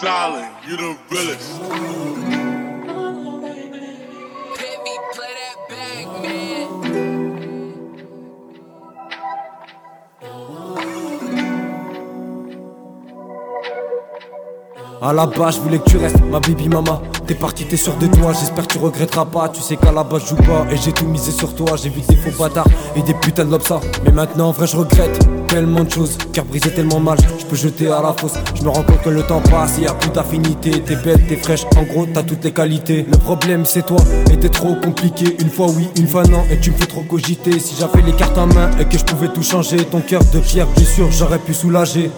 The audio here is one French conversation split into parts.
solid, you the realest. Hit me, play that back, man. À la base, je voulais que tu restes ma baby mama. T'es parti, t'es sûr de toi, j'espère que tu regretteras pas. Tu sais qu'à la base, je joue pas et j'ai tout misé sur toi. J'ai vu des faux bâtards et des putains de lobes. Mais maintenant, en vrai, je regrette tellement de choses. Cœur brisé tellement mal, je peux jeter à la fosse. Je me rends compte que le temps passe et y a plus d'affinité. T'es belle, t'es fraîche, en gros, t'as toutes les qualités. Le problème, c'est toi, et t'es trop compliqué. Une fois oui, une fois non, et tu me fais trop cogiter. Si j'avais les cartes en main et que je pouvais tout changer, ton cœur de pierre, bien sûr, j'aurais pu soulager.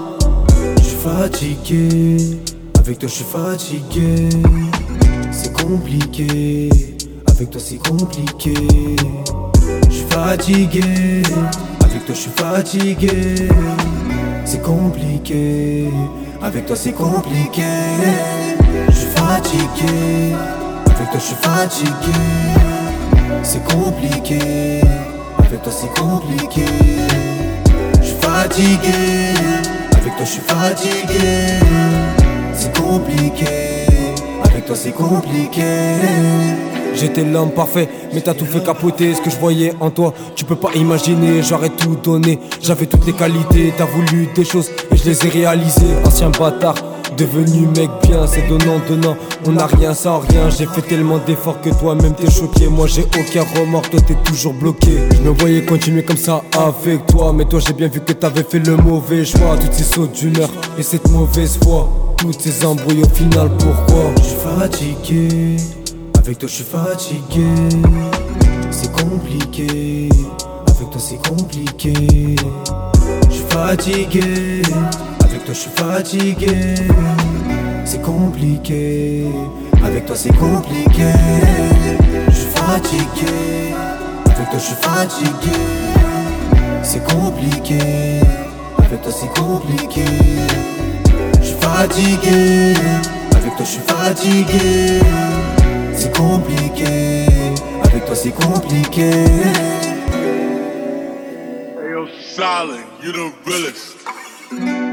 Fatigué, avec toi je suis fatigué. C'est compliqué, avec toi c'est compliqué. Je suis fatigué, avec toi je suis fatigué. C'est compliqué, avec toi c'est compliqué. Je suis fatigué, avec toi je suis fatigué. C'est compliqué, avec toi c'est compliqué. Je suis fatigué, avec toi je suis fatigué. C'est compliqué, avec toi c'est compliqué. J'étais l'homme parfait, mais t'as tout fait capoter. Ce que je voyais en toi, tu peux pas imaginer. J'aurais tout donné, j'avais toutes les qualités. T'as voulu des choses et je les ai réalisées. Ancien bâtard, devenu mec bien. C'est donnant, on n'a rien sans rien. J'ai fait tellement d'efforts que toi-même t'es choqué. Moi j'ai aucun remords, toi t'es toujours bloqué. Je me voyais continuer comme ça avec toi, mais toi j'ai bien vu que t'avais fait le mauvais choix. Toutes ces sautes d'humeur et cette mauvaise foi, toutes ces embrouilles au final pourquoi? Je suis fatigué, avec toi je suis fatigué. C'est compliqué, avec toi c'est compliqué. Je suis fatigué, avec toi je suis fatigué. C'est compliqué, avec toi c'est compliqué. Je suis fatigué, avec toi je suis fatigué. C'est compliqué, avec toi c'est compliqué. Je suis fatigué, avec toi je suis fatigué. C'est compliqué, avec toi c'est compliqué. Hey, yo, solid, you the realest.